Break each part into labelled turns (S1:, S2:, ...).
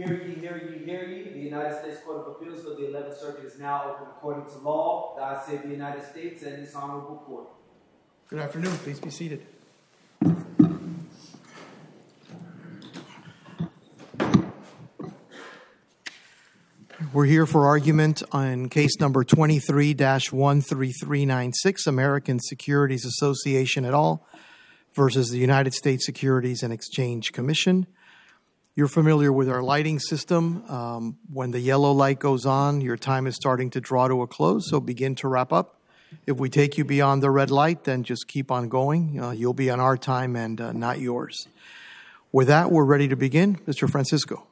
S1: Hear ye, hear ye, hear ye. The United States Court of Appeals for the 11th Circuit is now open according to law. God save the United States and this honorable court.
S2: Good afternoon. Please be seated. We're here for argument on case number 23-13396, American Securities Association et al. Versus the United States Securities and Exchange Commission. You're familiar with our lighting system. When the yellow light goes on, your time is starting to draw to a close, so begin to wrap up. If we take you beyond the red light, then just keep on going. You'll be on our time and not yours. With that, we're ready to begin. Mr. Francisco.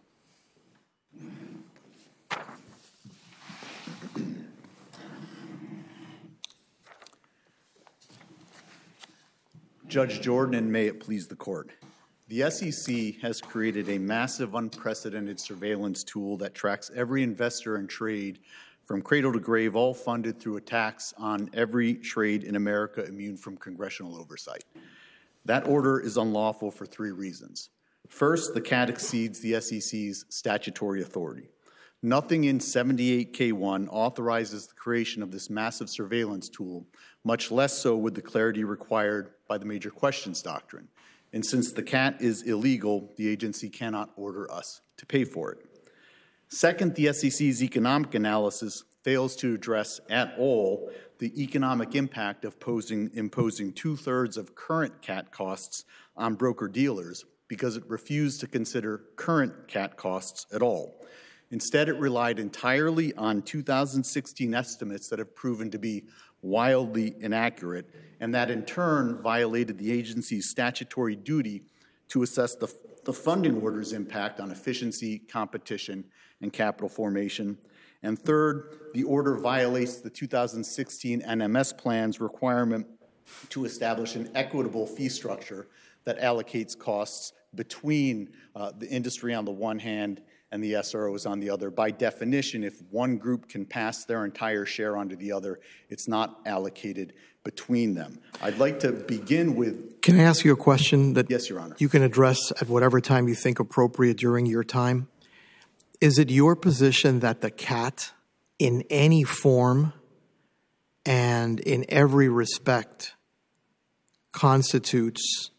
S3: Judge Jordan, and may it please the court. The SEC has created a massive, unprecedented surveillance tool that tracks every investor and trade from cradle to grave, all funded through a tax on every trade in America immune from congressional oversight. That order is unlawful for three reasons. First, the CAT exceeds the SEC's statutory authority. Nothing in 78K1 authorizes the creation of this massive surveillance tool, much less so with the clarity required by the Major Questions Doctrine. And since the CAT is illegal, the agency cannot order us to pay for it. Second, the SEC's economic analysis fails to address at all the economic impact of imposing two-thirds of current CAT costs on broker-dealers because it refused to consider current CAT costs at all. Instead, it relied entirely on 2016 estimates that have proven to be wildly inaccurate, and that in turn violated the agency's statutory duty to assess the funding order's impact on efficiency, competition, and capital formation. And third, the order violates the 2016 NMS plan's requirement to establish an equitable fee structure that allocates costs between the industry on the one hand and the SROs on the other. By definition, if one group can pass their entire share onto the other, it's not allocated between them. I'd like to begin with...
S2: Can I ask you a question that
S3: yes, Your Honor.
S2: You can address at whatever time you think appropriate during your time? Is it your position that the CAT, in any form and in every respect, constitutes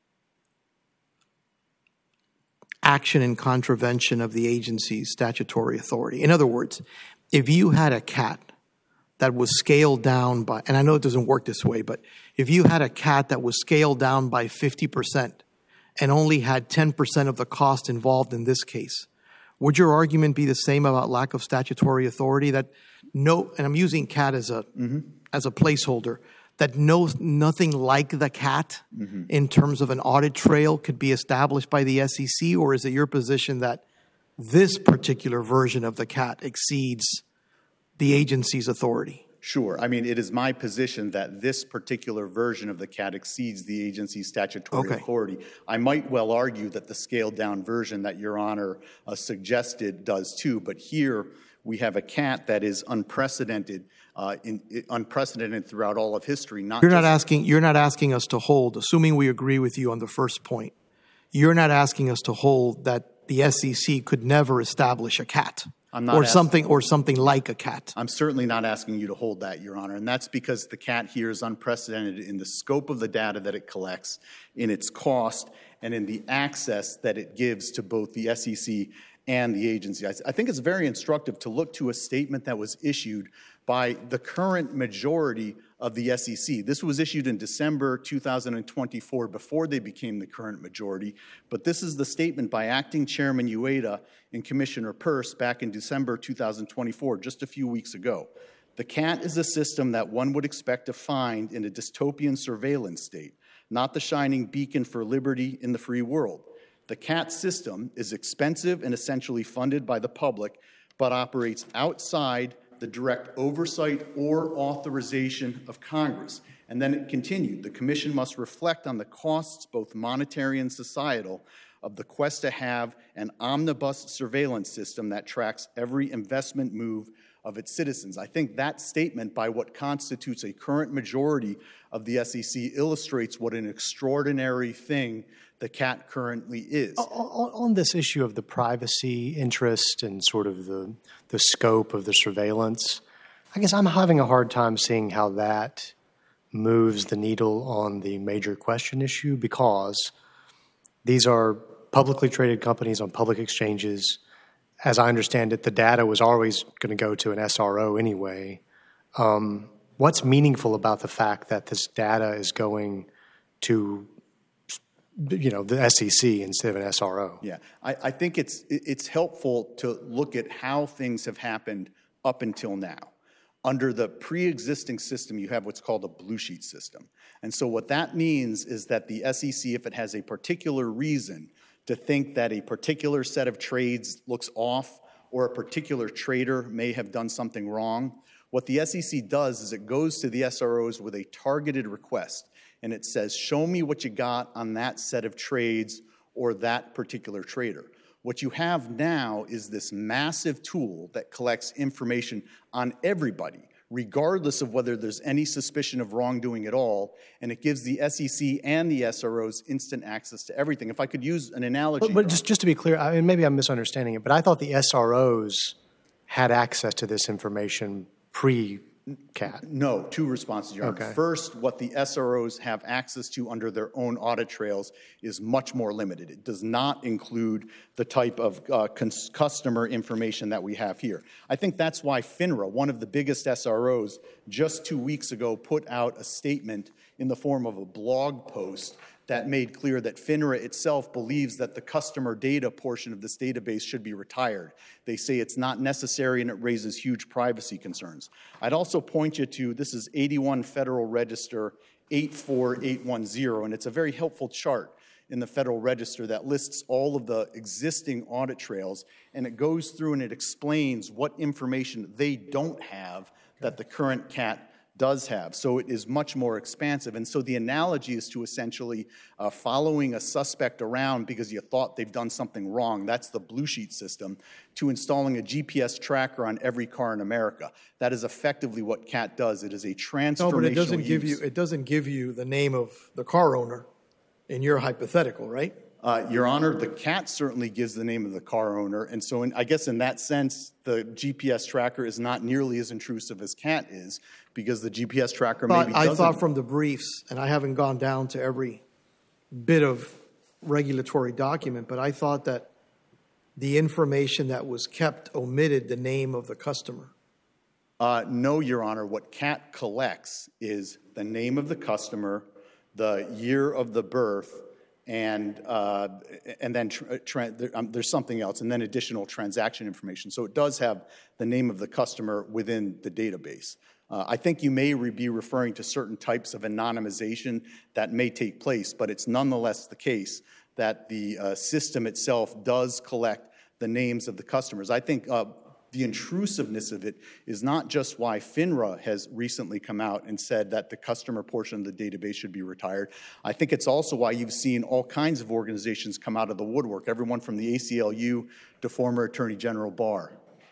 S2: action in contravention of the agency's statutory authority? In other words, if you had a CAT that was scaled down by, and I know it doesn't work this way, but if you had a CAT that was scaled down by 50% and only had 10% of the cost involved in this case, would your argument be the same about lack of statutory authority? That no, and I'm using CAT as a placeholder, that nothing like the CAT in terms of an audit trail could be established by the SEC? Or is it your position that this particular version of the CAT exceeds the agency's authority?
S3: Sure. I mean, it is my position that this particular version of the CAT exceeds the agency's statutory authority. I might well argue that the scaled-down version that Your Honor suggested does too, but here we have a CAT that is unprecedented throughout all of history.
S2: You're not asking us to hold, assuming we agree with you on the first point, you're not asking us to hold that the SEC could never establish a CAT. Something like a CAT.
S3: I'm certainly not asking you to hold that, Your Honor, and that's because the CAT here is unprecedented in the scope of the data that it collects, in its cost, and in the access that it gives to both the SEC and the agency. I think it's very instructive to look to a statement that was issued by the current majority of the SEC. This was issued in December 2024, before they became the current majority. But this is the statement by Acting Chairman Ueda and Commissioner Peirce back in December 2024, just a few weeks ago. The CAT is a system that one would expect to find in a dystopian surveillance state, not the shining beacon for liberty in the free world. The CAT system is expensive and essentially funded by the public, but operates outside the direct oversight or authorization of Congress. And then it continued, the Commission must reflect on the costs, both monetary and societal, of the quest to have an omnibus surveillance system that tracks every investment move of its citizens. I think that statement by what constitutes a current majority of the SEC illustrates what an extraordinary thing the CAT currently is.
S4: On this issue of the privacy interest and sort of the scope of the surveillance, I guess I'm having a hard time seeing how that moves the needle on the major question issue, because these are publicly traded companies on public exchanges. As I understand it, the data was always going to go to an SRO anyway. What's meaningful about the fact that this data is going to, the SEC instead of an SRO?
S3: Yeah, I think it's helpful to look at how things have happened up until now. Under the pre-existing system, you have what's called a blue sheet system. And so what that means is that the SEC, if it has a particular reason to think that a particular set of trades looks off or a particular trader may have done something wrong, what the SEC does is it goes to the SROs with a targeted request, and it says, show me what you got on that set of trades or that particular trader. What you have now is this massive tool that collects information on everybody, regardless of whether there's any suspicion of wrongdoing at all, and it gives the SEC and the SROs instant access to everything. If I could use an analogy.
S4: But just to be clear, maybe I'm misunderstanding it, but I thought the SROs had access to this information pre-CAT.
S3: No, two responses, Your Honor.
S4: Okay.
S3: First, what the SROs have access to under their own audit trails is much more limited. It does not include the type of customer information that we have here. I think that's why FINRA, one of the biggest SROs, just 2 weeks ago put out a statement in the form of a blog post that made clear that FINRA itself believes that the customer data portion of this database should be retired. They say it's not necessary and it raises huge privacy concerns. I'd also point you to, this is 81 Federal Register 84810, and it's a very helpful chart in the Federal Register that lists all of the existing audit trails, and it goes through and it explains what information they don't have that the current CAT does have. So it is much more expansive. And so the analogy is to essentially following a suspect around because you thought they've done something wrong. That's the blue sheet system. To installing a GPS tracker on every car in America. That is effectively what CAT does. It is a transformational
S2: No, but it doesn't
S3: use.
S2: give you the name of the car owner in your hypothetical, right?
S3: Your Honor, the CAT certainly gives the name of the car owner, and so I guess in that sense, the GPS tracker is not nearly as intrusive as CAT is, because the GPS tracker maybe doesn't.
S2: I thought from the briefs, and I haven't gone down to every bit of regulatory document, but I thought that the information that was kept omitted the name of the customer.
S3: No, Your Honor. What CAT collects is the name of the customer, the year of the birth, and then there's something else, and then additional transaction information. So it does have the name of the customer within the database. I think you may be referring to certain types of anonymization that may take place, but it's nonetheless the case that the system itself does collect the names of the customers. I think the intrusiveness of it is not just why FINRA has recently come out and said that the customer portion of the database should be retired. I think it's also why you've seen all kinds of organizations come out of the woodwork, everyone from the ACLU to former Attorney General Barr.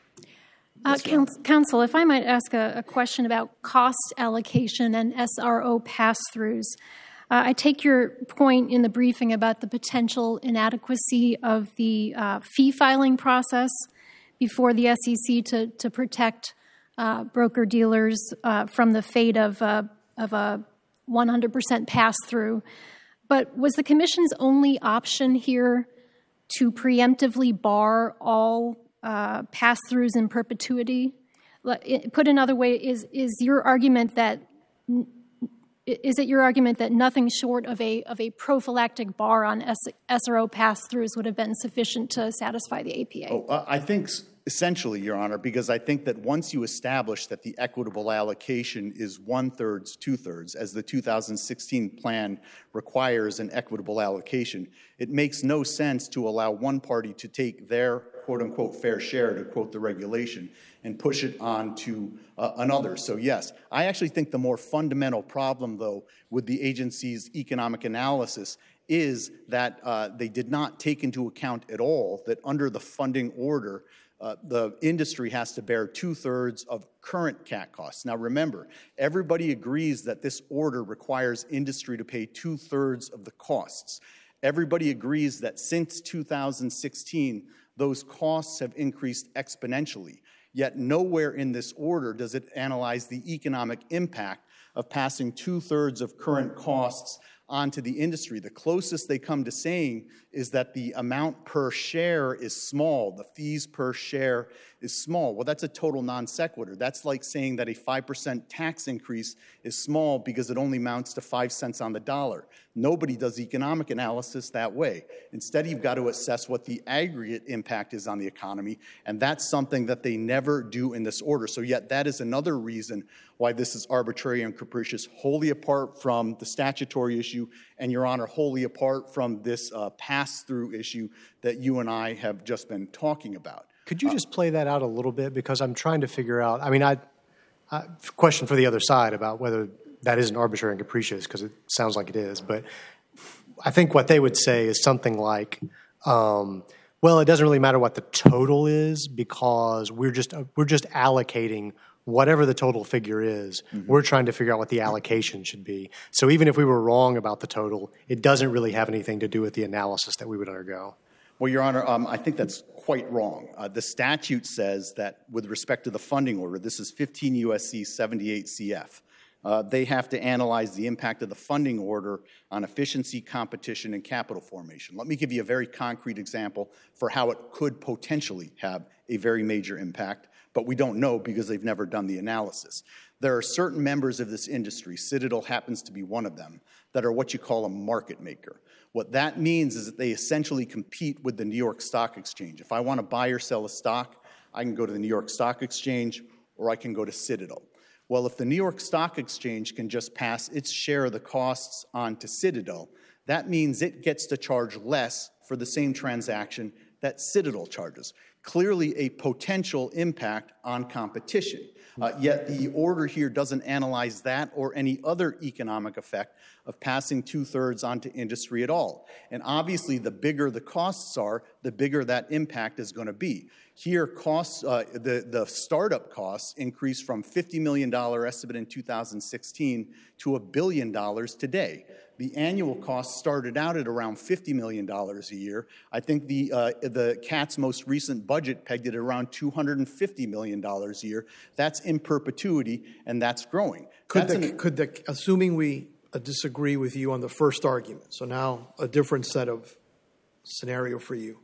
S5: Counsel, if I might ask a question about cost allocation and SRO pass-throughs. I take your point in the briefing about the potential inadequacy of the fee filing process before the SEC to protect broker-dealers from the fate of a 100% pass-through. But was the Commission's only option here to preemptively bar all pass-throughs in perpetuity? Put another way, is it your argument that nothing short of a prophylactic bar on SRO pass-throughs would have been sufficient to satisfy the APA?
S3: I think essentially, Your Honor, because I think that once you establish that the equitable allocation is 1/3, 2/3, as the 2016 plan requires an equitable allocation, it makes no sense to allow one party to take their quote-unquote fair share, to quote the regulation, and push it on to another. So yes, I actually think the more fundamental problem, though, with the agency's economic analysis is that they did not take into account at all that under the funding order, the industry has to bear 2/3 of current CAT costs. Now remember, everybody agrees that this order requires industry to pay 2/3 of the costs. Everybody agrees that since 2016, those costs have increased exponentially. Yet nowhere in this order does it analyze the economic impact of passing 2/3 of current costs onto the industry. The closest they come to saying is that the amount per share is small, the fees per share is small. Well, that's a total non sequitur. That's like saying that a 5% tax increase is small because it only amounts to 5 cents on the dollar. Nobody does economic analysis that way. Instead, you've got to assess what the aggregate impact is on the economy, and that's something that they never do in this order. So yet that is another reason why this is arbitrary and capricious, wholly apart from the statutory issue, and, Your Honor, wholly apart from this pass-through issue that you and I have just been talking about.
S4: Could you just play that out a little bit? Because I'm trying to figure out, I mean, I question for the other side about whether that isn't arbitrary and capricious, because it sounds like it is. But I think what they would say is something like, well, it doesn't really matter what the total is because we're just allocating whatever the total figure is. Mm-hmm. We're trying to figure out what the allocation should be. So even if we were wrong about the total, it doesn't really have anything to do with the analysis that we would undergo.
S3: Well, Your Honor, I think that's quite wrong. The statute says that with respect to the funding order, this is 15 U.S.C. 78 CF, they have to analyze the impact of the funding order on efficiency, competition, and capital formation. Let me give you a very concrete example for how it could potentially have a very major impact, but we don't know because they've never done the analysis. There are certain members of this industry, Citadel happens to be one of them, that are what you call a market maker. What that means is that they essentially compete with the New York Stock Exchange. If I want to buy or sell a stock, I can go to the New York Stock Exchange or I can go to Citadel. Well, if the New York Stock Exchange can just pass its share of the costs on to Citadel, that means it gets to charge less for the same transaction that Citadel charges. Clearly a potential impact on competition. Yet the order here doesn't analyze that or any other economic effect of passing 2/3 onto industry at all. And obviously, the bigger the costs are, the bigger that impact is going to be. Here, costs, the startup costs increased from $50 million estimate in 2016 to $1 billion today. The annual cost started out at around $50 million a year. I think the CAT's most recent budget pegged it around $250 million a year. That's in perpetuity, and that's growing.
S2: Assuming we disagree with you on the first argument, so now a different set of scenario for you.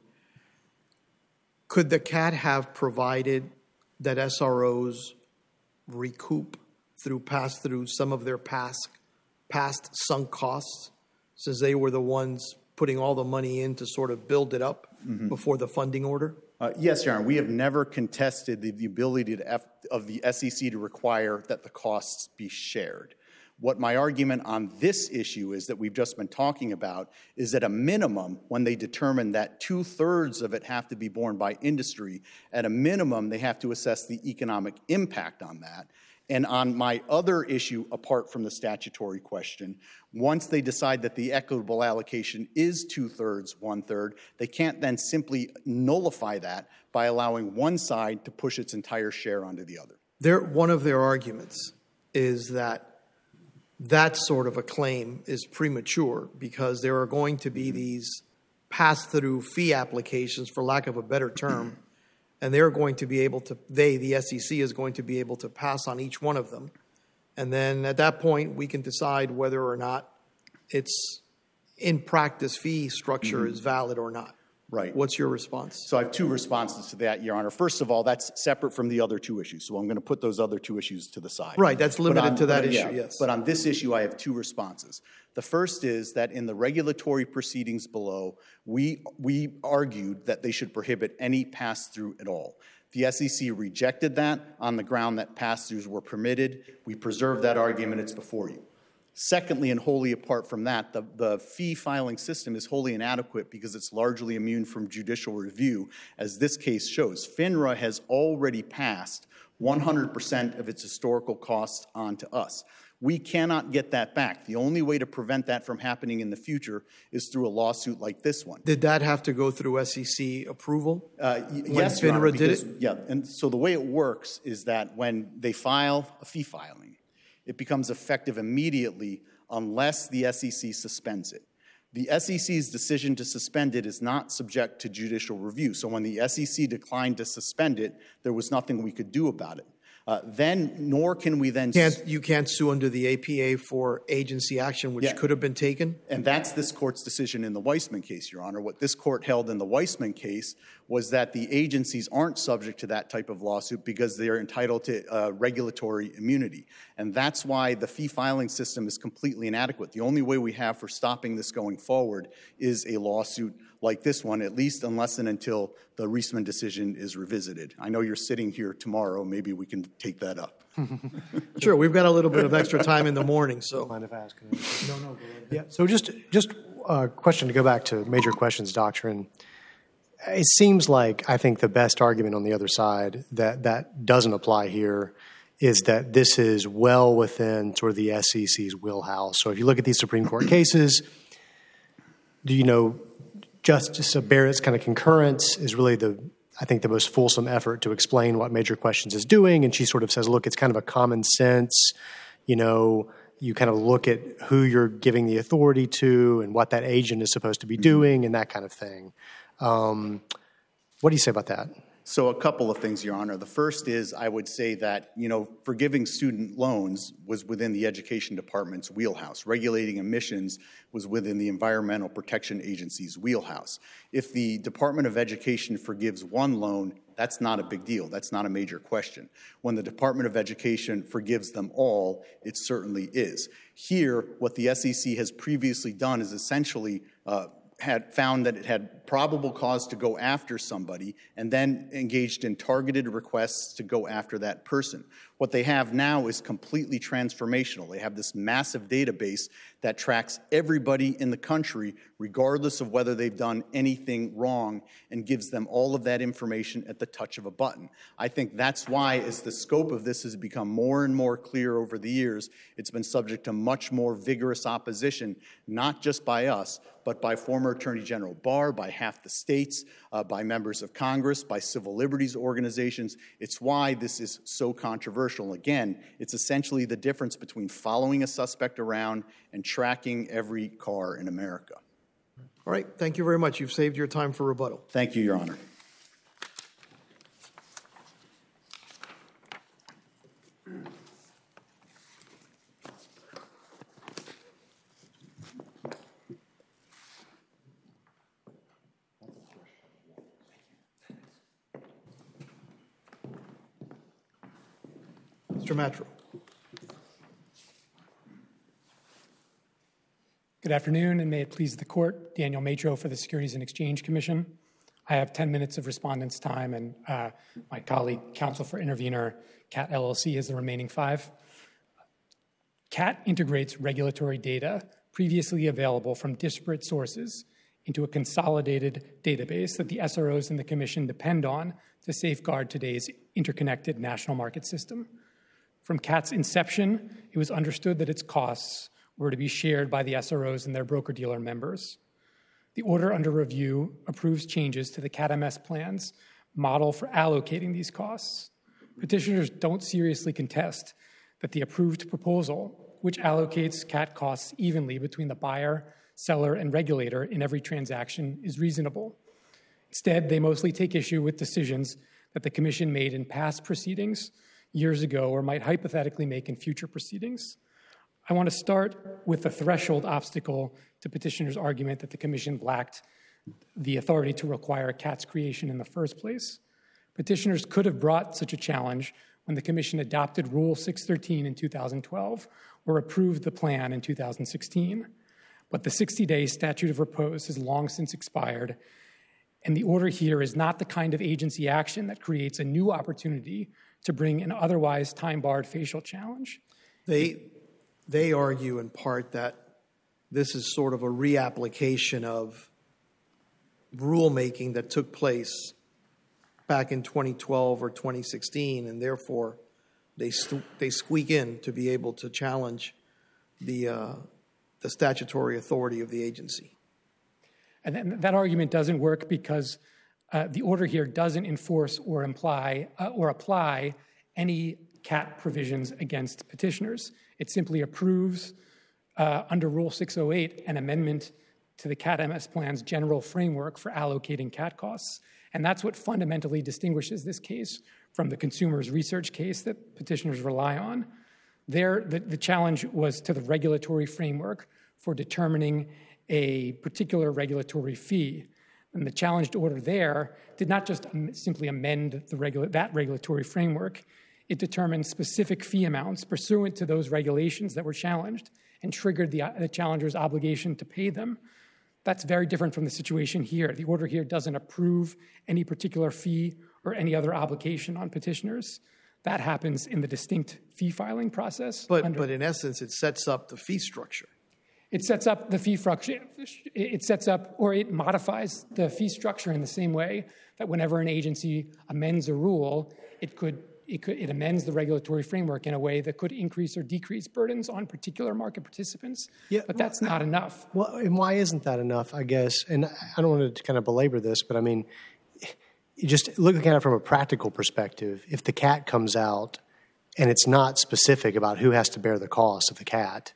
S2: Could the CAT have provided that SROs recoup through pass-through some of their past sunk costs, since they were the ones putting all the money in to sort of build it up before the funding order?
S3: Yes, Your Honor. We have never contested the ability of the SEC to require that the costs be shared. What my argument on this issue is that we've just been talking about is at a minimum, when they determine that 2/3 of it have to be borne by industry, at a minimum they have to assess the economic impact on that. And on my other issue, apart from the statutory question, once they decide that the equitable allocation is 2/3, 1/3, they can't then simply nullify that by allowing one side to push its entire share onto the other.
S2: One of their arguments is that sort of a claim is premature because there are going to be these pass-through fee applications, for lack of a better term, and they're going to be able to, the SEC is going to be able to pass on each one of them. And then at that point, we can decide whether or not its in practice fee structure is valid or not.
S3: Right.
S2: What's your response?
S3: So I have two responses to that, Your Honor. First of all, that's separate from the other two issues, so I'm going to put those other two issues to the side.
S2: Right, that's limited to that issue, yes.
S3: But on this issue, I have two responses. The first is that in the regulatory proceedings below, we argued that they should prohibit any pass-through at all. The SEC rejected that on the ground that pass-throughs were permitted. We preserved that argument. It's before you. Secondly, and wholly apart from that, the fee filing system is wholly inadequate because it's largely immune from judicial review, as this case shows. FINRA has already passed 100% of its historical costs onto us. We cannot get that back. The only way to prevent that from happening in the future is through a lawsuit like this one.
S2: Did that have to go through SEC approval?
S3: Yes, Your Honor,
S2: FINRA did it?
S3: Yeah, and so the way it works is that when they file a fee filing, it becomes effective immediately unless the SEC suspends it. The SEC's decision to suspend it is not subject to judicial review. So when the SEC declined to suspend it, there was nothing we could do about it. Nor can we then...
S2: You can't sue under the APA for agency action, which could have been taken?
S3: And that's this court's decision in the Weissman case, Your Honor. What this court held in the Weissman case was that the agencies aren't subject to that type of lawsuit because they are entitled to regulatory immunity. And that's why the fee filing system is completely inadequate. The only way we have for stopping this going forward is a lawsuit like this one, at least unless and until the Reisman decision is revisited. I know you're sitting here tomorrow. Maybe we can take that up.
S2: Sure, we've got a little bit of extra time in the morning, so.
S4: Mind if I ask? No, go ahead. Yeah. So just a question to go back to major questions doctrine. It seems like I think the best argument on the other side that doesn't apply here is that this is well within sort of the SEC's wheelhouse. So if you look at these Supreme Court cases, Justice Barrett's kind of concurrence is really I think the most fulsome effort to explain what major questions is doing. And she sort of says, look, it's kind of a common sense, you kind of look at who you're giving the authority to and what that agent is supposed to be doing and that kind of thing. What do you say about that?
S3: So a couple of things, Your Honor. The first is I would say that, forgiving student loans was within the Education Department's wheelhouse. Regulating emissions was within the Environmental Protection Agency's wheelhouse. If the Department of Education forgives one loan, that's not a big deal. That's not a major question. When the Department of Education forgives them all, it certainly is. Here, what the SEC has previously done is essentially had found that it had probable cause to go after somebody and then engaged in targeted requests to go after that person. What they have now is completely transformational. They have this massive database that tracks everybody in the country, regardless of whether they've done anything wrong, and gives them all of that information at the touch of a button. I think that's why, as the scope of this has become more and more clear over the years, it's been subject to much more vigorous opposition, not just by us, but by former Attorney General Barr, by half the states, by members of Congress, by civil liberties organizations. It's why this is so controversial. Again, it's essentially the difference between following a suspect around and tracking every car in America.
S2: All right, thank you very much. You've saved your time for rebuttal.
S3: Thank you, Your Honor.
S2: Mr. Matro.
S6: Good afternoon, and may it please the Court. Daniel Matro for the Securities and Exchange Commission. I have 10 minutes of respondents' time, and my colleague, counsel for intervener, CAT LLC, has the remaining 5. CAT integrates regulatory data previously available from disparate sources into a consolidated database that the SROs and the Commission depend on to safeguard today's interconnected national market system. From CAT's inception, it was understood that its costs were to be shared by the SROs and their broker-dealer members. The order under review approves changes to the CAT-MS plan's model for allocating these costs. Petitioners don't seriously contest that the approved proposal, which allocates CAT costs evenly between the buyer, seller, and regulator in every transaction, is reasonable. Instead, they mostly take issue with decisions that the Commission made in past proceedings years ago or might hypothetically make in future proceedings. I want to start with the threshold obstacle to petitioners' argument that the Commission lacked the authority to require CAT's creation in the first place. Petitioners could have brought such a challenge when the Commission adopted Rule 613 in 2012 or approved the plan in 2016. But the 60-day statute of repose has long since expired, and the order here is not the kind of agency action that creates a new opportunity to bring an otherwise time-barred facial challenge.
S2: They argue in part that this is sort of a reapplication of rulemaking that took place back in 2012 or 2016, and therefore they squeak in to be able to challenge the statutory authority of the agency.
S6: And that argument doesn't work because the order here doesn't enforce or apply any CAT provisions against petitioners. It simply approves, under Rule 608, an amendment to the CAT-MS plan's general framework for allocating CAT costs. And that's what fundamentally distinguishes this case from the consumers research case that petitioners rely on. There, the challenge was to the regulatory framework for determining a particular regulatory fee. And the challenged order there did not just simply amend that regulatory framework. It determined specific fee amounts pursuant to those regulations that were challenged and triggered the challenger's obligation to pay them. That's very different from the situation here. The order here doesn't approve any particular fee or any other obligation on petitioners. That happens in the distinct fee filing process.
S2: But in essence, it sets up the fee structure.
S6: It sets up the fee structure. It sets up or it modifies the fee structure in the same way that whenever an agency amends a rule, it amends the regulatory framework in a way that could increase or decrease burdens on particular market participants. Yeah, but that's not enough.
S4: Well, and why isn't that enough, I guess? And I don't want to kind of belabor this, but I mean, just looking at it from a practical perspective, if the CAT comes out and it's not specific about who has to bear the cost of the CAT,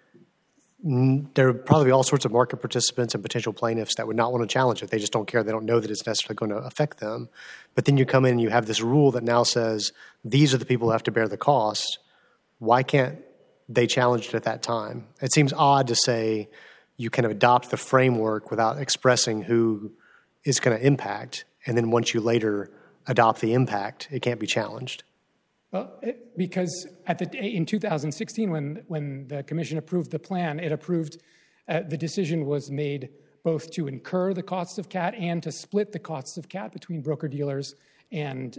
S4: there would probably be all sorts of market participants and potential plaintiffs that would not want to challenge it. They just don't care. They don't know that it's necessarily going to affect them. But then you come in and you have this rule that now says these are the people who have to bear the cost. Why can't they challenge it at that time? It seems odd to say you can adopt the framework without expressing who is going to impact, and then once you later adopt the impact, it can't be challenged.
S6: Well, because in 2016, when the commission approved the plan, it approved the decision was made both to incur the costs of CAT and to split the costs of CAT between broker-dealers and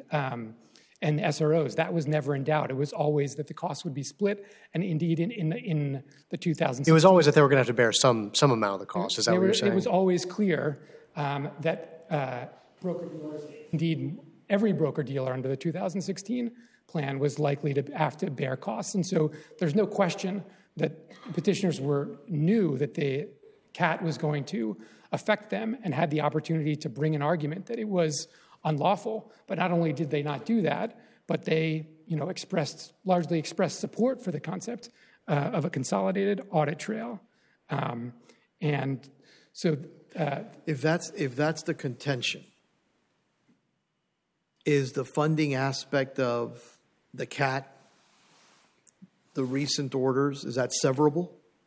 S6: SROs. That was never in doubt. It was always that the costs would be split, and indeed in the 2016... It
S4: was always that they were going to have to bear some amount of the cost. Is that what you're saying?
S6: It was always clear that broker-dealers, indeed every broker-dealer under the 2016 plan was likely to have to bear costs. And so there's no question that petitioners knew that the CAT was going to affect them and had the opportunity to bring an argument that it was unlawful. But not only did they not do that, but they largely expressed support for the concept of a consolidated audit trail. And so
S2: if that's the contention, is the funding aspect of the CAT, the recent orders, is that severable?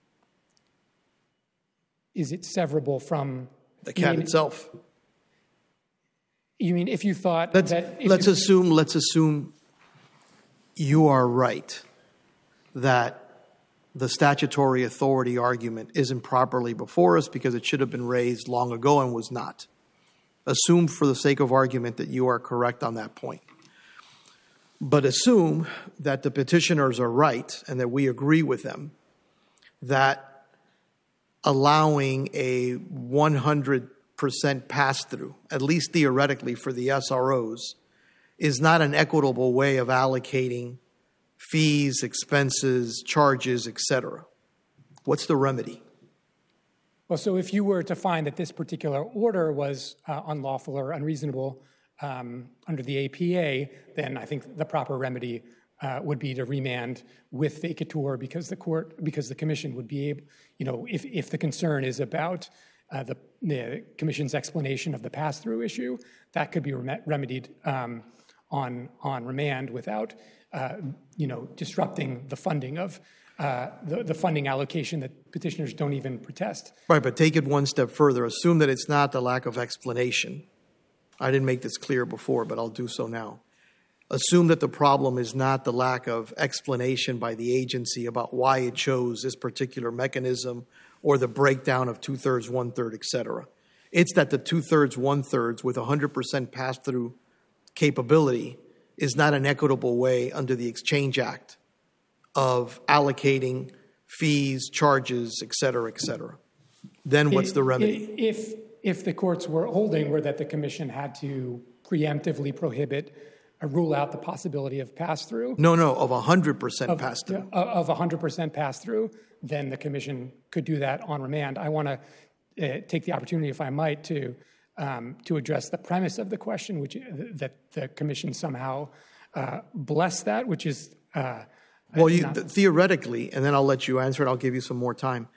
S6: Is it severable from
S2: the CAT itself?
S6: You mean if you thought
S2: let's assume you are right that the statutory authority argument isn't properly before us because it should have been raised long ago and was not. Assume for the sake of argument that you are correct on that point. But assume that the petitioners are right and that we agree with them that allowing a 100% pass-through, at least theoretically for the SROs, is not an equitable way of allocating fees, expenses, charges, etc. What's the remedy?
S6: Well, so if you were to find that this particular order was unlawful or unreasonable under the APA, then I think the proper remedy would be to remand with vacatur because the commission would be able, if the concern is about the commission's explanation of the pass-through issue, that could be remedied on remand without, disrupting the funding of the funding allocation that petitioners don't even protest.
S2: Right, but take it one step further. Assume that it's not the lack of explanation. I didn't make this clear before, but I'll do so now. Assume that the problem is not the lack of explanation by the agency about why it chose this particular mechanism or the breakdown of 2/3, 1/3, etc. It's that the 2/3, 1/3 with 100% pass-through capability is not an equitable way under the Exchange Act of allocating fees, charges, etc., etc. Then what's the remedy?
S6: If the courts were holding were that the commission had to preemptively rule out the possibility of pass-through.
S2: No, of 100% pass-through.
S6: Of 100% pass-through, then the commission could do that on remand. I want to take the opportunity, if I might, to address the premise of the question, which that the commission somehow blessed that, which is
S2: theoretically, and then I'll let you answer it. I'll give you some more time.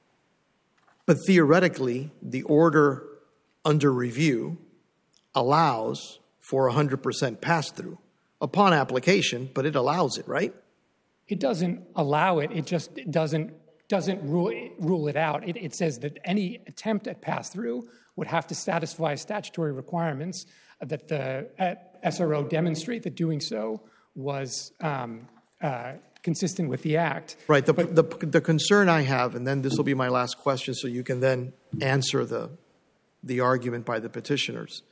S2: But theoretically, the order under review allows for 100% pass-through upon application, but it allows it, right?
S6: It doesn't allow it. It just doesn't rule it out. It says that any attempt at pass-through would have to satisfy statutory requirements that the SRO demonstrate that doing so was consistent with the Act.
S2: Right. The concern I have, and then this will be my last question so you can then answer the argument by the petitioners.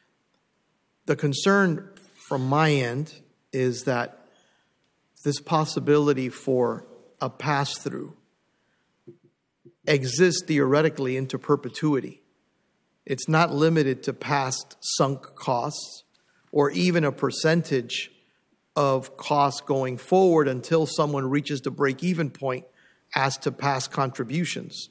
S2: The concern from my end is that this possibility for a pass-through exists theoretically into perpetuity. It's not limited to past sunk costs or even a percentage of costs going forward until someone reaches the break-even point as to past contributions.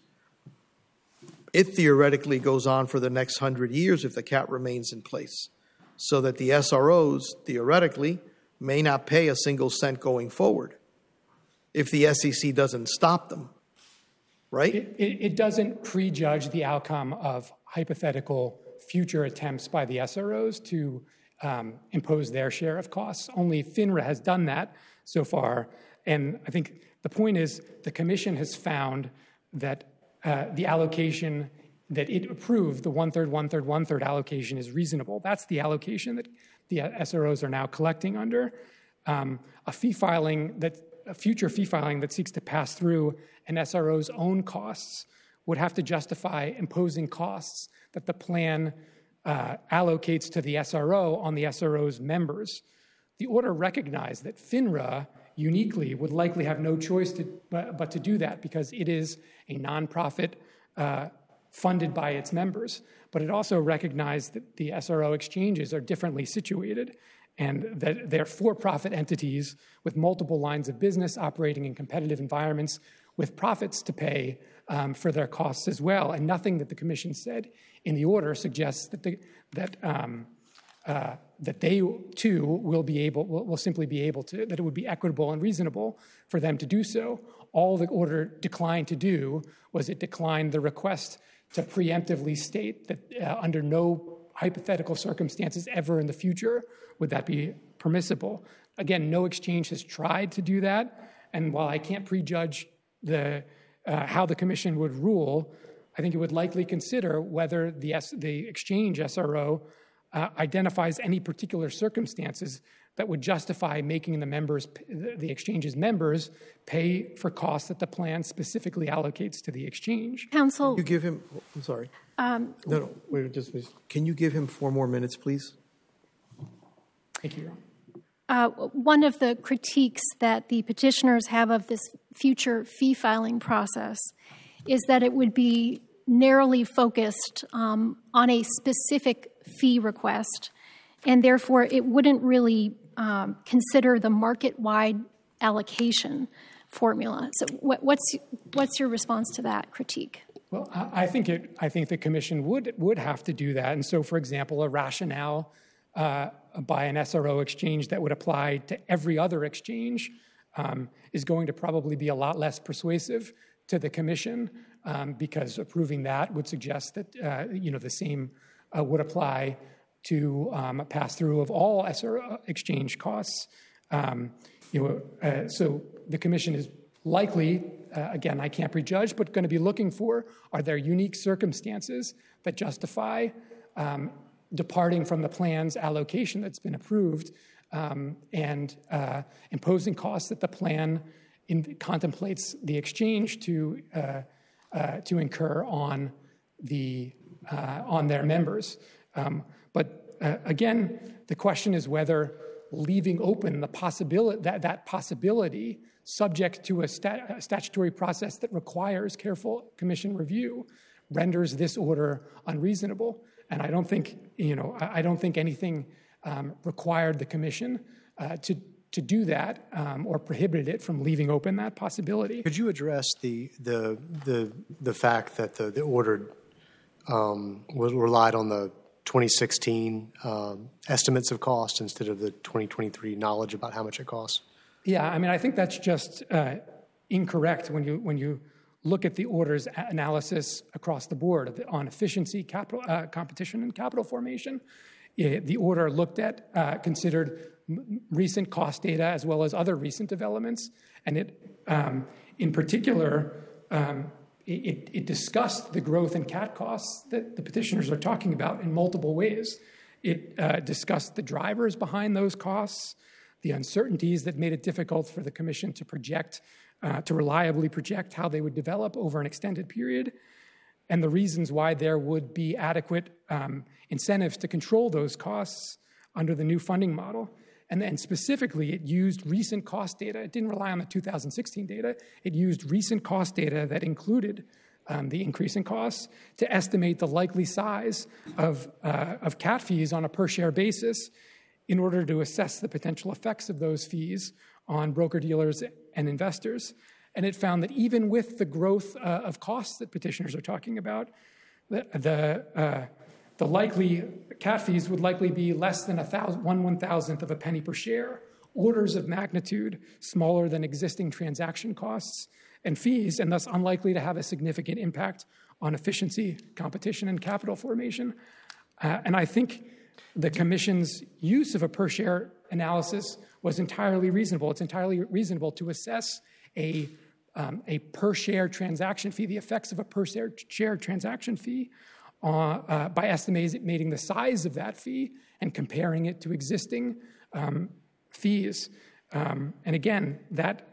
S2: It theoretically goes on for the next 100 years if the cap remains in place, so that the SROs, theoretically, may not pay a single cent going forward if the SEC doesn't stop them, right?
S6: It doesn't prejudge the outcome of hypothetical future attempts by the SROs to impose their share of costs. Only FINRA has done that so far. And I think the point is the Commission has found that the allocation that it approved, the one-third, one-third, one-third allocation is reasonable. That's the allocation that the SROs are now collecting under. A future fee filing that seeks to pass through an SRO's own costs would have to justify imposing costs that the plan allocates to the SRO on the SRO's members. The order recognized that FINRA uniquely would likely have no choice but to do that because it is a nonprofit funded by its members. But it also recognized that the SRO exchanges are differently situated and that they're for-profit entities with multiple lines of business operating in competitive environments with profits to pay for their costs as well. And nothing that the Commission said in the order suggests that they too will simply be able to, that it would be equitable and reasonable for them to do so. All the order declined to do was it declined the request to preemptively state that under no hypothetical circumstances ever in the future would that be permissible. Again, no exchange has tried to do that. And while I can't prejudge how the Commission would rule, I think it would likely consider whether the exchange SRO identifies any particular circumstances that would justify making the exchange's members pay for costs that the plan specifically allocates to the exchange.
S5: Counsel,
S2: You give him. I'm sorry. No. Wait. Can you give him 4 more minutes, please?
S6: Thank you, Your Honor.
S5: One of the critiques that the petitioners have of this future fee filing process is that it would be narrowly focused on a specific fee request, and therefore it wouldn't really consider the market-wide allocation formula. So what's your response to that critique?
S6: Well, I think the Commission would have to do that. And so, for example, a rationale by an SRO exchange that would apply to every other exchange is going to probably be a lot less persuasive to the Commission because approving that would suggest that the same would apply to a pass-through of all SRO exchange costs. So the Commission is likely, again, I can't prejudge, but going to be looking for, are there unique circumstances that justify departing from the plan's allocation that's been approved and imposing costs that the plan contemplates the exchange to incur on their members. But again, the question is whether leaving open the possibility that possibility, subject to a statutory process that requires careful Commission review, renders this order unreasonable. And I don't think, I don't think anything required the commission to do that or prohibited it from leaving open that possibility.
S4: Could you address the fact that the order relied on the 2016 estimates of cost instead of the 2023 knowledge about how much it costs?
S6: Yeah, I mean, I think that's just incorrect when you look at the order's analysis across the board on efficiency, capital competition, and capital formation. The order looked at, considered recent cost data as well as other recent developments, and it, in particular, it discussed the growth in CAT costs that the petitioners are talking about in multiple ways. It discussed the drivers behind those costs, the uncertainties that made it difficult for the commission to project, to reliably project how they would develop over an extended period, and the reasons why there would be adequate incentives to control those costs under the new funding model. And then specifically, it used recent cost data. It didn't rely on the 2016 data. It used recent cost data that included the increase in costs to estimate the likely size of CAT fees on a per-share basis in order to assess the potential effects of those fees on broker-dealers and investors. And it found that even with the growth of costs that petitioners are talking about, the likely CAT fees would likely be less than 1/1000th of a penny per share, orders of magnitude smaller than existing transaction costs and fees, and thus unlikely to have a significant impact on efficiency, competition, and capital formation. And I think the Commission's use of a per-share analysis was entirely reasonable. It's entirely reasonable to assess a per-share transaction fee, the effects of a per-share transaction fee, by estimating the size of that fee and comparing it to existing fees. And again, that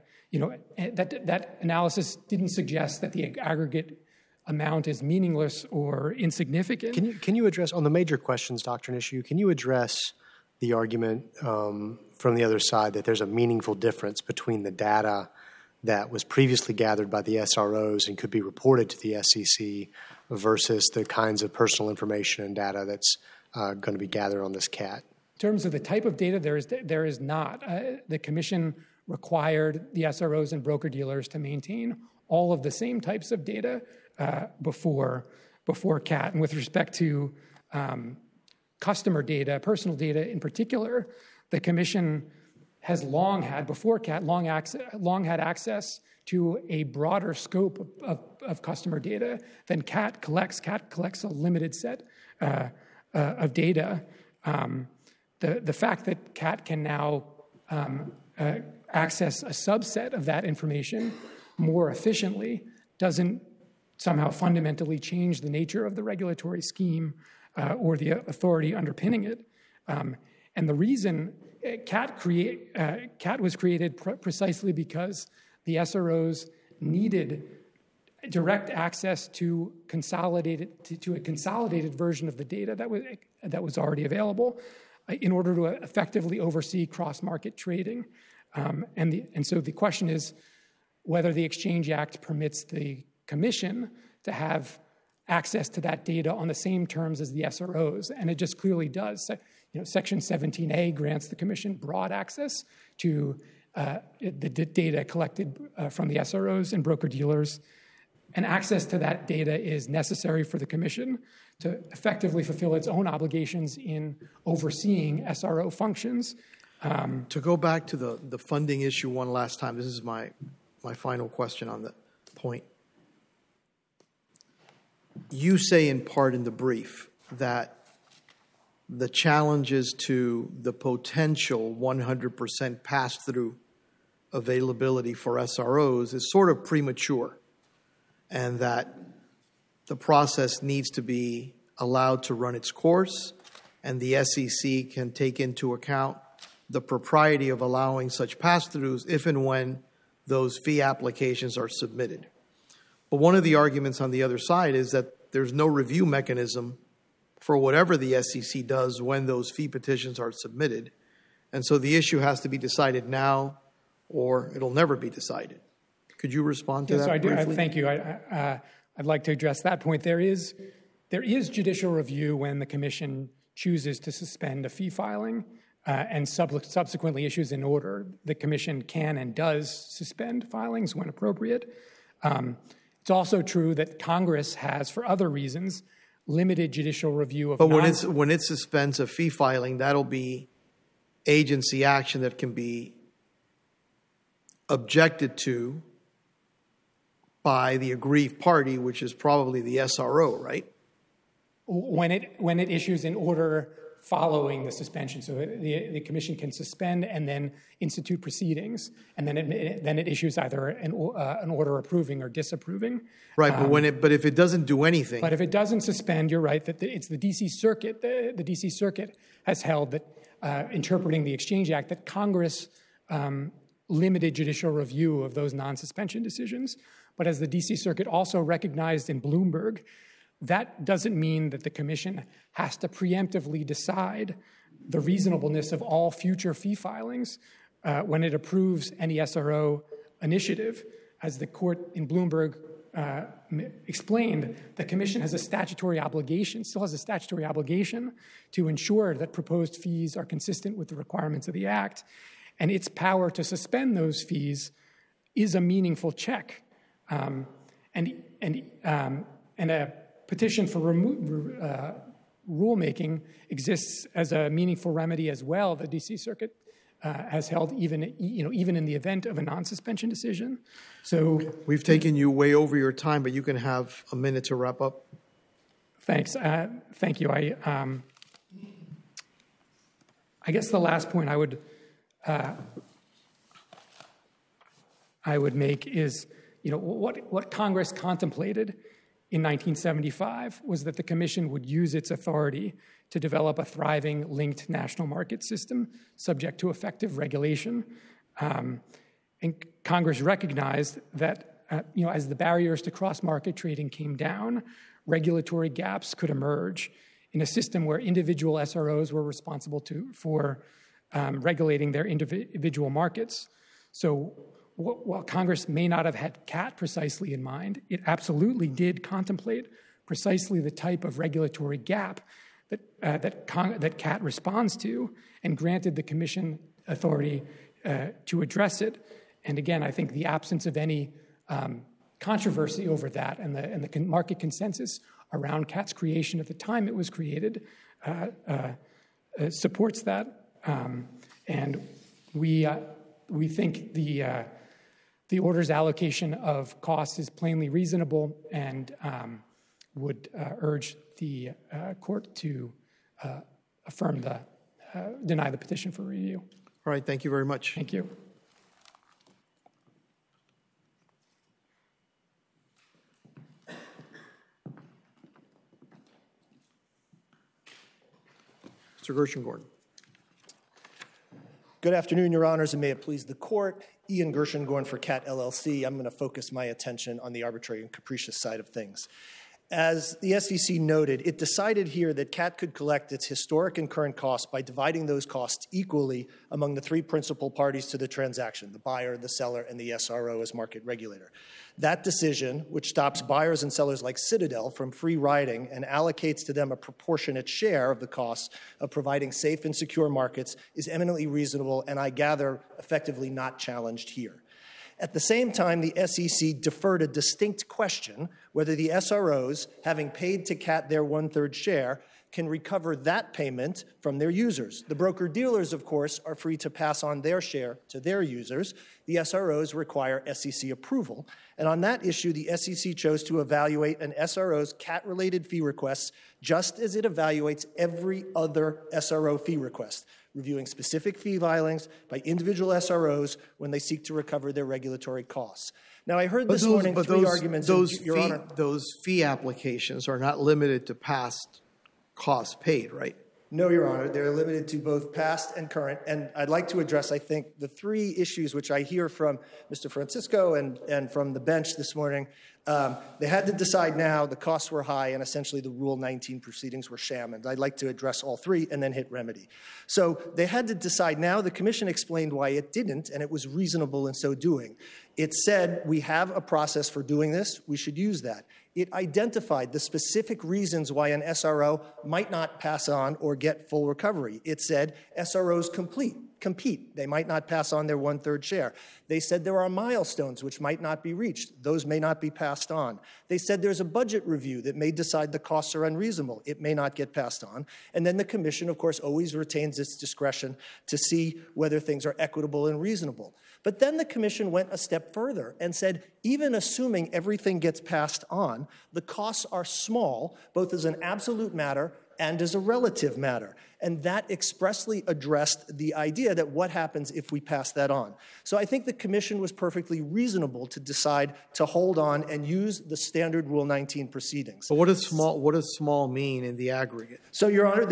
S6: analysis didn't suggest that the aggregate amount is meaningless or insignificant.
S4: Can you address, on the major questions doctrine issue, can you address the argument from the other side that there's a meaningful difference between the data that was previously gathered by the SROs and could be reported to the SEC versus the kinds of personal information and data that's going to be gathered on this CAT?
S6: In terms of the type of data, there is not. The Commission required the SROs and broker-dealers to maintain all of the same types of data before CAT. And with respect to customer data, personal data in particular, the Commission has long had, before CAT, long had access to a broader scope of customer data than CAT collects. CAT collects a limited set of data. The fact that CAT can now access a subset of that information more efficiently doesn't somehow fundamentally change the nature of the regulatory scheme or the authority underpinning it. And the reason CAT was created precisely because the SROs needed direct access to a consolidated version of the data that was already available in order to effectively oversee cross-market trading. And so the question is whether the Exchange Act permits the Commission to have access to that data on the same terms as the SROs, and it just clearly does. Section 17A grants the Commission broad access to the data collected from the SROs and broker-dealers, and access to that data is necessary for the Commission to effectively fulfill its own obligations in overseeing SRO functions.
S2: To go back to the funding issue one last time, this is my final question on the point. You say in part in the brief that the challenges to the potential 100% pass-through availability for SROs is sort of premature, and that the process needs to be allowed to run its course, and the SEC can take into account the propriety of allowing such pass-throughs if and when those fee applications are submitted. But one of the arguments on the other side is that there's no review mechanism for whatever the SEC does when those fee petitions are submitted. And so the issue has to be decided now or it'll never be decided. Could you respond to that briefly?
S6: Thank you. I'd like to address that point. There is There is judicial review when the commission chooses to suspend a fee filing and subsequently issues an order. The commission can and does suspend filings when appropriate. It's also true that Congress has, for other reasons, limited judicial review of.
S2: But when it suspends a fee filing, that'll be agency action that can be objected to by the aggrieved party, which is probably the SRO, right?
S6: When it issues an order following the suspension, so the commission can suspend and then institute proceedings, and then it issues either an order approving or disapproving.
S2: Right, but if it doesn't do anything.
S6: But if it doesn't suspend, you're right that it's the D.C. Circuit. The D.C. Circuit has held that interpreting the Exchange Act that Congress limited judicial review of those non-suspension decisions. But as the D.C. Circuit also recognized in Bloomberg, that doesn't mean that the commission has to preemptively decide the reasonableness of all future fee filings when it approves any SRO initiative. As the court in Bloomberg explained, the commission has a statutory obligation, still has a statutory obligation to ensure that proposed fees are consistent with the requirements of the Act, and its power to suspend those fees is a meaningful check. And a petition for rulemaking exists as a meaningful remedy as well. The D.C. Circuit has held even in the event of a non-suspension decision. So
S2: we've taken you way over your time, but you can have a minute to wrap up.
S6: Thanks. Thank you. I guess the last point I would make is, what Congress contemplated in 1975 was that the commission would use its authority to develop a thriving linked national market system subject to effective regulation. And Congress recognized that, as the barriers to cross-market trading came down, regulatory gaps could emerge in a system where individual SROs were responsible for regulating their individual markets. So while Congress may not have had CAT precisely in mind, it absolutely did contemplate precisely the type of regulatory gap that CAT responds to, and granted the commission authority to address it. And again, I think the absence of any controversy over that and the market consensus around CAT's creation at the time it was created supports that. And we think the order's allocation of costs is plainly reasonable and would urge the court to deny the petition for review.
S2: All right, thank you very much.
S6: Thank you.
S2: Mr. Gershengorn.
S7: Good afternoon, Your Honors, and may it please the Court. Ian Gershengorn for CAT LLC. I'm going to focus my attention on the arbitrary and capricious side of things. As the SEC noted, it decided here that CAT could collect its historic and current costs by dividing those costs equally among the three principal parties to the transaction, the buyer, the seller, and the SRO as market regulator. That decision, which stops buyers and sellers like Citadel from free riding and allocates to them a proportionate share of the costs of providing safe and secure markets, is eminently reasonable and, I gather, effectively not challenged here. At the same time, the SEC deferred a distinct question whether the SROs, having paid to CAT their one-third share, can recover that payment from their users. The broker-dealers, of course, are free to pass on their share to their users. The SROs require SEC approval. And on that issue, the SEC chose to evaluate an SRO's CAT-related fee requests just as it evaluates every other SRO fee request, reviewing specific fee filings by individual SROs when they seek to recover their regulatory costs. Now, I heard this morning three arguments, Your Honor.
S2: Those fee applications are not limited to past costs paid, right?
S7: No, Your Honor. They're limited to both past and current. And I'd like to address, I think, the three issues which I hear from Mr. Francisco and from the bench this morning. They had to decide now, the costs were high, and essentially the Rule 19 proceedings were sham. And I'd like to address all three and then hit remedy. So they had to decide now. The Commission explained why it didn't, and it was reasonable in so doing. It said we have a process for doing this. We should use that. It identified the specific reasons why an SRO might not pass on or get full recovery. It said SROs compete. They might not pass on their 1/3 share. They said there are milestones which might not be reached. Those may not be passed on. They said there's a budget review that may decide the costs are unreasonable. It may not get passed on. And then the commission, of course, always retains its discretion to see whether things are equitable and reasonable. But then the commission went a step further and said, even assuming everything gets passed on, the costs are small, both as an absolute matter and as a relative matter. And that expressly addressed the idea that what happens if we pass that on. So I think the commission was perfectly reasonable to decide to hold on and use the standard Rule 19 proceedings.
S2: But what does small mean in the aggregate?
S7: So, Your Honor,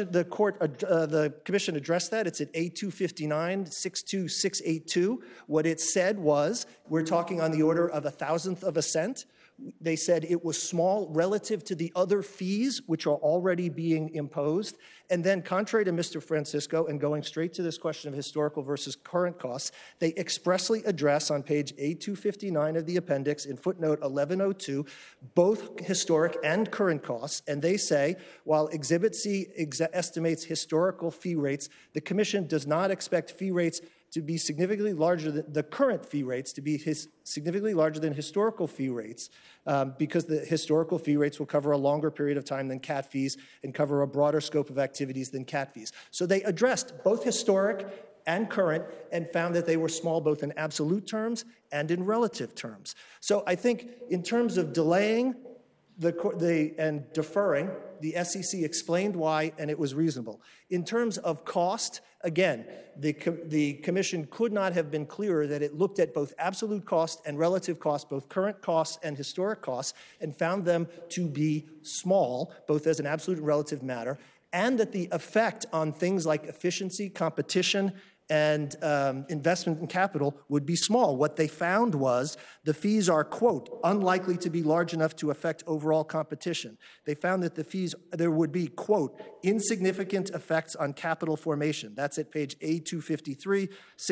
S7: the commission addressed that. It's at A259, 62682. What it said was, we're talking on the order of 1,000th of a cent. They said it was small relative to the other fees which are already being imposed. And then, contrary to Mr. Francisco, and going straight to this question of historical versus current costs, they expressly address on page A259 of the appendix in footnote 1102 both historic and current costs. And they say, while Exhibit C estimates historical fee rates, the commission does not expect fee rates to be significantly larger than the current fee rates, to be significantly larger than historical fee rates, because the historical fee rates will cover a longer period of time than CAT fees and cover a broader scope of activities than CAT fees. So they addressed both historic and current and found that they were small both in absolute terms and in relative terms. So I think in terms of delaying and deferring, the SEC explained why, and it was reasonable. In terms of cost, again, the commission could not have been clearer that it looked at both absolute cost and relative cost, both current costs and historic costs, and found them to be small, both as an absolute and relative matter, and that the effect on things like efficiency, competition, and investment in capital would be small. What they found was the fees are, quote, unlikely to be large enough to affect overall competition. They found that there would be, quote, insignificant effects on capital formation. That's at page A253,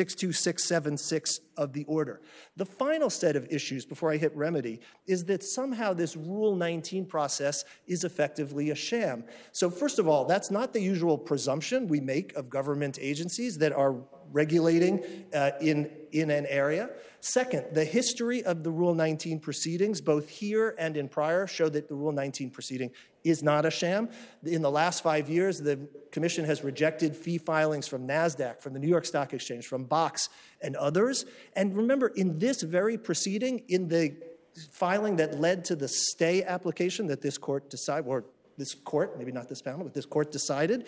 S7: 62676 of the order. The final set of issues before I hit remedy is that somehow this Rule 19 process is effectively a sham. So first of all, that's not the usual presumption we make of government agencies that are regulating in an area. Second, the history of the Rule 19 proceedings, both here and in prior, show that the Rule 19 proceeding is not a sham. In the last 5 years, the Commission has rejected fee filings from NASDAQ, from the New York Stock Exchange, from Box, and others. And remember, in this very proceeding, in the filing that led to the stay application that this court decided, or this court, maybe not this panel, but this court decided,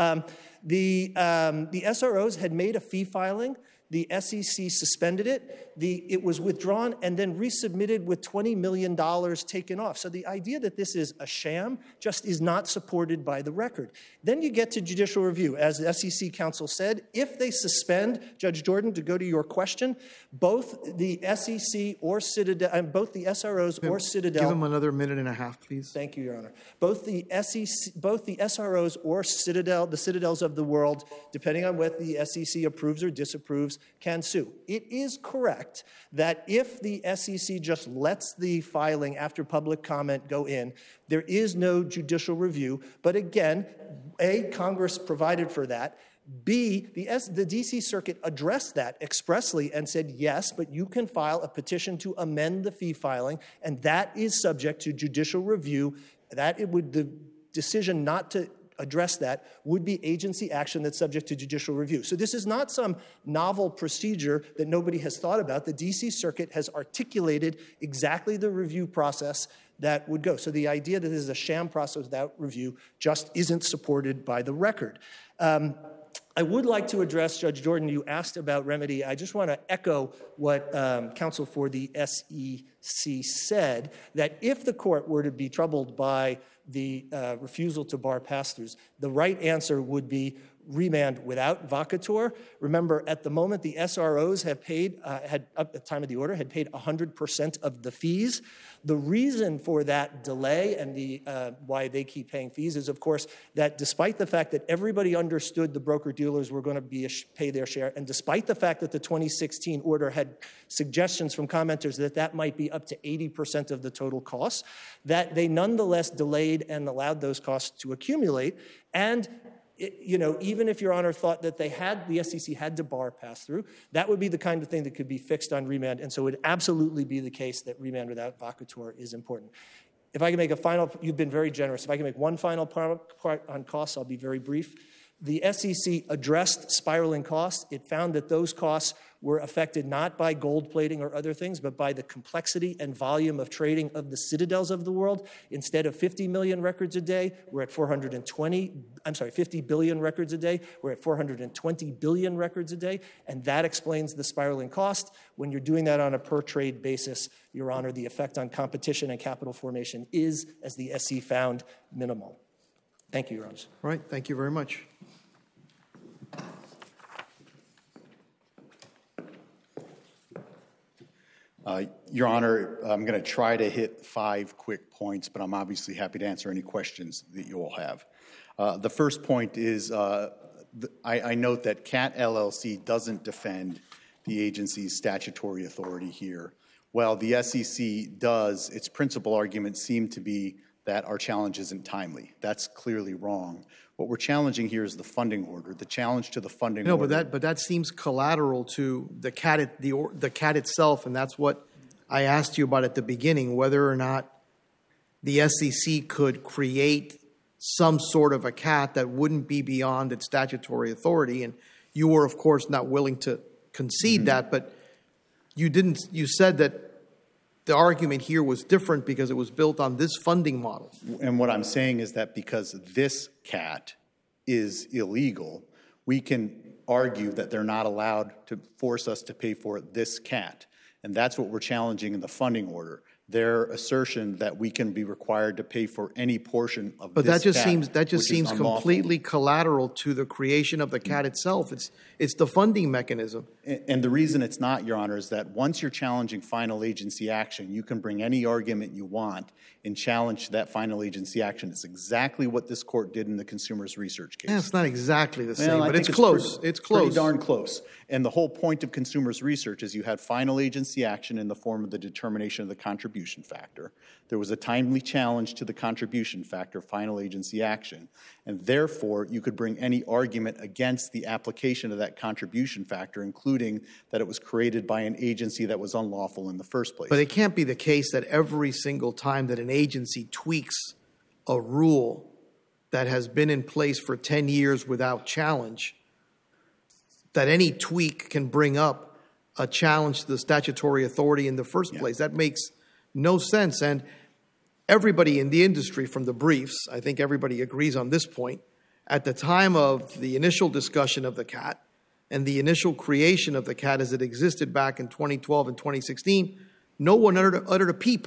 S7: the SROs had made a fee filing. The SEC suspended it. It was withdrawn and then resubmitted with $20 million taken off. So the idea that this is a sham just is not supported by the record. Then you get to judicial review. As the SEC counsel said, if they suspend, Judge Jordan, to go to your question, both the SEC or Citadel, and both the SROs or Citadel.
S2: Give them another minute and a half, please.
S7: Thank you, Your Honor. Both the SROs or Citadel, the Citadels of the world, depending on what the SEC approves or disapproves, can sue. It is correct that if the SEC just lets the filing after public comment go in, there is no judicial review. But again, A, Congress provided for that. B, the D.C. Circuit addressed that expressly and said, yes, but you can file a petition to amend the fee filing, and that is subject to judicial review. The decision not to address that would be agency action that's subject to judicial review. So this is not some novel procedure that nobody has thought about. The D.C. Circuit has articulated exactly the review process that would go. So the idea that this is a sham process without review just isn't supported by the record. I would like to address, Judge Jordan, you asked about remedy. I just want to echo what counsel for the SEC said, that if the court were to be troubled by the refusal to bar pass-throughs, the right answer would be remand without vacatur. Remember, at the moment, the SROs have paid, at the time of the order, had paid 100% of the fees. The reason for that delay and why they keep paying fees is, of course, that despite the fact that everybody understood the broker-dealers were going to pay their share, and despite the fact that the 2016 order had suggestions from commenters that might be up to 80% of the total costs, that they nonetheless delayed and allowed those costs to accumulate. And even if Your Honor thought that the SEC had to bar pass-through, that would be the kind of thing that could be fixed on remand, and so it would absolutely be the case that remand without vacatur is important. If I can make you've been very generous, if I can make one final part on costs, I'll be very brief. The SEC addressed spiraling costs. It found that those costs were affected not by gold plating or other things, but by the complexity and volume of trading of the Citadels of the world. Instead of 50 million records a day, we're at 50 billion records a day. We're at 420 billion records a day, and that explains the spiraling cost. When you're doing that on a per-trade basis, Your Honor, the effect on competition and capital formation is, as the SEC found, minimal. Thank you, Your Honor.
S2: All right, thank you very much.
S3: Your Honor, I'm going to try to hit 5 quick points, but I'm obviously happy to answer any questions that you all have. The first point is I note that CAT LLC doesn't defend the agency's statutory authority here. While the SEC does, its principal arguments seem to be that our challenge isn't timely. That's clearly wrong. What we're challenging here is the funding order. The challenge to the funding order.
S2: No, but that seems collateral to the CAT itself, and that's what I asked you about at the beginning, whether or not the SEC could create some sort of a CAT that wouldn't be beyond its statutory authority. And you were, of course, not willing to concede that, but you didn't. You said that the argument here was different because it was built on this funding model.
S3: And what I'm saying is that because this CAT is illegal, we can argue that they're not allowed to force us to pay for this CAT. And that's what we're challenging in the funding order. Their assertion that we can be required to pay for any portion of
S2: but
S3: this
S2: CAT. That just seems
S3: unlawful.
S2: completely collateral to the creation of the CAT itself. It's the funding mechanism.
S3: And the reason it's not, Your Honor, is that once you're challenging final agency action, you can bring any argument you want and challenge that final agency action. It's exactly what this court did in the Consumers Research case.
S2: Yeah, it's not exactly the same,
S3: Well,
S2: but it's close. It's close.
S3: Pretty darn close. And the whole point of Consumers Research is you had final agency action in the form of the determination of the contribution factor. There was a timely challenge to the contribution factor, final agency action, and therefore you could bring any argument against the application of that contribution factor, including that it was created by an agency that was unlawful in the first place.
S2: But it can't be the case that every single time that an agency tweaks a rule that has been in place for 10 years without challenge, that any tweak can bring up a challenge to the statutory authority in the first place. That makes no sense. And everybody in the industry, from the briefs, I think everybody agrees on this point, at the time of the initial discussion of the CAT and the initial creation of the CAT as it existed back in 2012 and 2016, no one uttered a peep.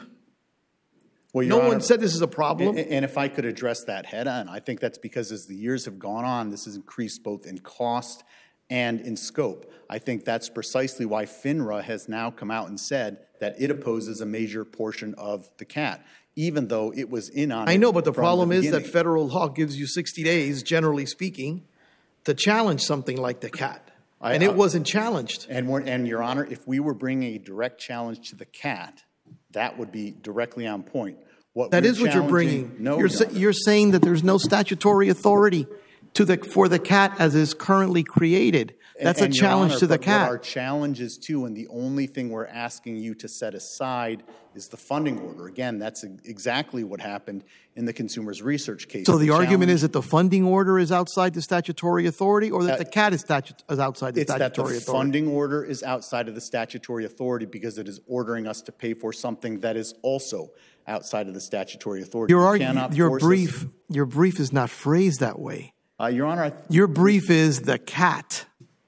S3: Well,
S2: no one said this is a problem.
S3: And if I could address that head on, I think that's because as the years have gone on, this has increased both in cost and in scope. I think that's precisely why FINRA has now come out and said that it opposes a major portion of the CAT, even though it was in on it.
S2: I know, but the
S3: from
S2: problem
S3: the
S2: is that
S3: beginning.
S2: federal law gives you 60 days, generally speaking, to challenge something like the CAT. And it wasn't challenged.
S3: And Your Honor, if we were bringing a direct challenge to the CAT, that would be directly on point.
S2: That is what you're bringing.
S3: No,
S2: you're saying that there's no statutory authority for the CAT as is currently created. That's a challenge to the CAT.
S3: What our challenge is too, and the only thing we're asking you to set aside is the funding order. Again, that's exactly what happened in the Consumers Research case.
S2: So the argument is that the funding order is outside the statutory authority, or that the CAT is outside the statutory authority?
S3: It's that the funding order is outside of the statutory authority because it is ordering us to pay for something that is also outside of the statutory authority.
S2: Your brief is not phrased that way.
S3: Your Honor,
S2: your brief is the CAT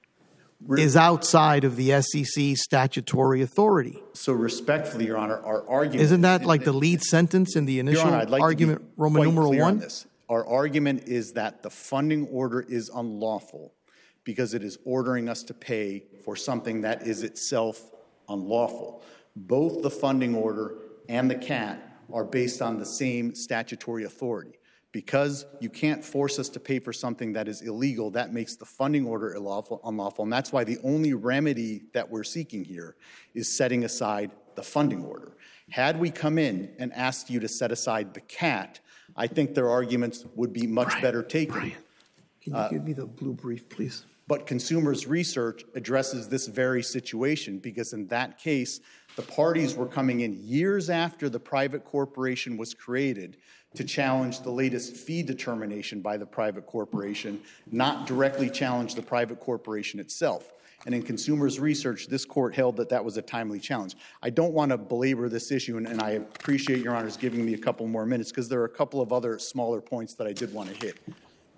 S2: is outside of the SEC statutory authority.
S3: So respectfully, Your Honor, our argument...
S2: Isn't that like the lead sentence in the initial argument, Roman numeral 1?
S3: Our argument is that the funding order is unlawful because it is ordering us to pay for something that is itself unlawful. Both the funding order and the CAT are based on the same statutory authority. Because you can't force us to pay for something that is illegal, that makes the funding order unlawful, and that's why the only remedy that we're seeking here is setting aside the funding order. Had we come in and asked you to set aside the CAT, I think their arguments would be much better taken.
S2: Brian, can you give me the blue brief, please?
S3: But Consumers Research addresses this very situation because in that case, the parties were coming in years after the private corporation was created to challenge the latest fee determination by the private corporation, not directly challenge the private corporation itself. And in Consumers Research, this court held that that was a timely challenge. I don't want to belabor this issue, and I appreciate Your Honors giving me a couple more minutes because there are a couple of other smaller points that I did want to hit.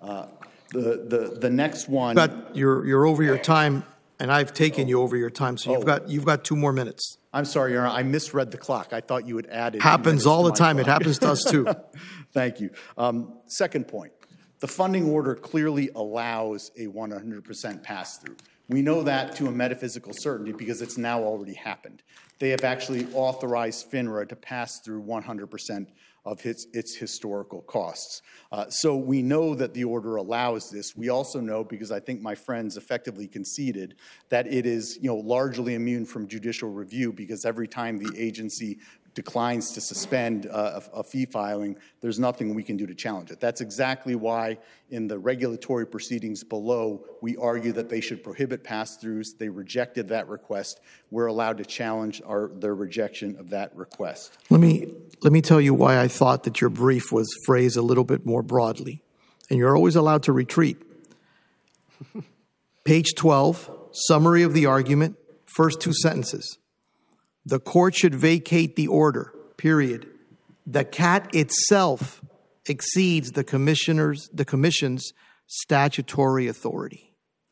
S3: The next one.
S2: But you're over your time, and I've taken you over your time, so you've got 2 more minutes.
S3: I'm sorry, Your Honor. I misread the clock. I thought you had added.
S2: Happens all the time. It happens to us too.
S3: Thank you. Second point. The funding order clearly allows a 100% pass-through. We know that to a metaphysical certainty because it's now already happened. They have actually authorized FINRA to pass through 100% of its historical costs. So we know that the order allows this. We also know, because I think my friends effectively conceded, that it is largely immune from judicial review because every time the agency declines to suspend a fee filing, there's nothing we can do to challenge it. That's exactly why in the regulatory proceedings below, we argue that they should prohibit pass-throughs. They rejected that request. We're allowed to challenge their rejection of that request.
S2: Let me tell you why I thought that your brief was phrased a little bit more broadly. And you're always allowed to retreat. Page 12, summary of the argument, first 2 sentences. The court should vacate the order, period. The CAT itself exceeds the commission's statutory authority.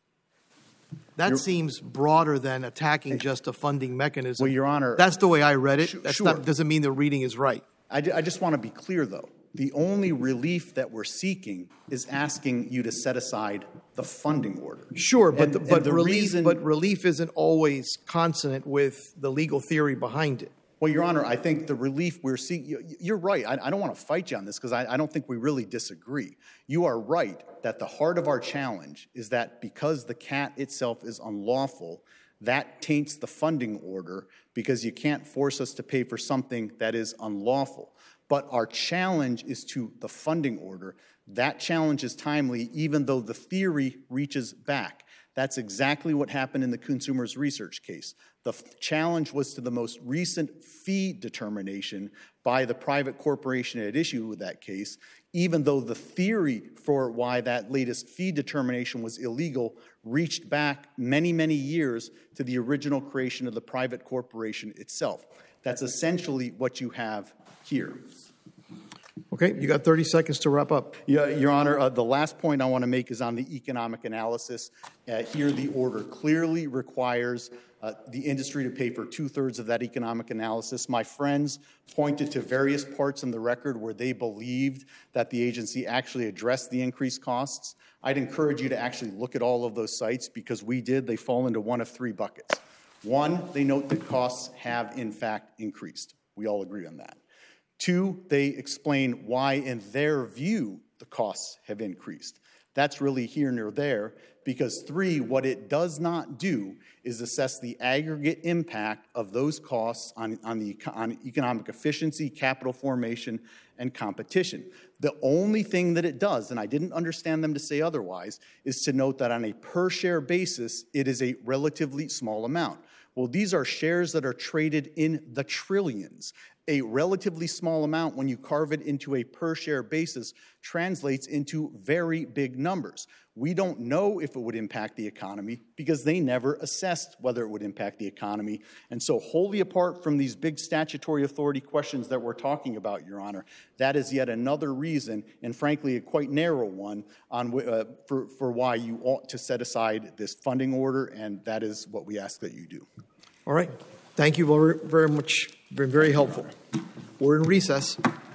S2: That seems broader than attacking just a funding mechanism.
S3: Well, Your Honor.
S2: That's the way I read it.
S3: Sure.
S2: Doesn't mean the reading is right.
S3: I just want to be clear, though. The only relief that we're seeking is asking you to set aside the funding order.
S2: Sure, but relief isn't always consonant with the legal theory behind it.
S3: Well, Your Honor, I think the relief we're seeking, you're right. I don't want to fight you on this because I don't think we really disagree. You are right that the heart of our challenge is that because the CAT itself is unlawful, that taints the funding order because you can't force us to pay for something that is unlawful. But our challenge is to the funding order. That challenge is timely, even though the theory reaches back. That's exactly what happened in the Consumers Research case. The challenge was to the most recent fee determination by the private corporation at issue with that case, even though the theory for why that latest fee determination was illegal reached back many, many years to the original creation of the private corporation itself. That's essentially what you have here.
S2: Okay, you got 30 seconds to wrap up.
S3: Yeah, Your Honor, the last point I want to make is on the economic analysis. Here, the order clearly requires the industry to pay for 2/3 of that economic analysis. My friends pointed to various parts in the record where they believed that the agency actually addressed the increased costs. I'd encourage you to actually look at all of those sites because we did. They fall into one of 3 buckets. One, they note that costs have, in fact, increased. We all agree on that. 2, they explain why, in their view, the costs have increased. That's really here nor there, because 3, what it does not do is assess the aggregate impact of those costs on economic efficiency, capital formation, and competition. The only thing that it does, and I didn't understand them to say otherwise, is to note that on a per-share basis, it is a relatively small amount. Well, these are shares that are traded in the trillions. A relatively small amount, when you carve it into a per-share basis, translates into very big numbers. We don't know if it would impact the economy because they never assessed whether it would impact the economy. And so wholly apart from these big statutory authority questions that we're talking about, Your Honor, that is yet another reason, and frankly a quite narrow one, for why you ought to set aside this funding order, and that is what we ask that you do.
S2: All right. Thank you very much. Been very helpful. We're in recess.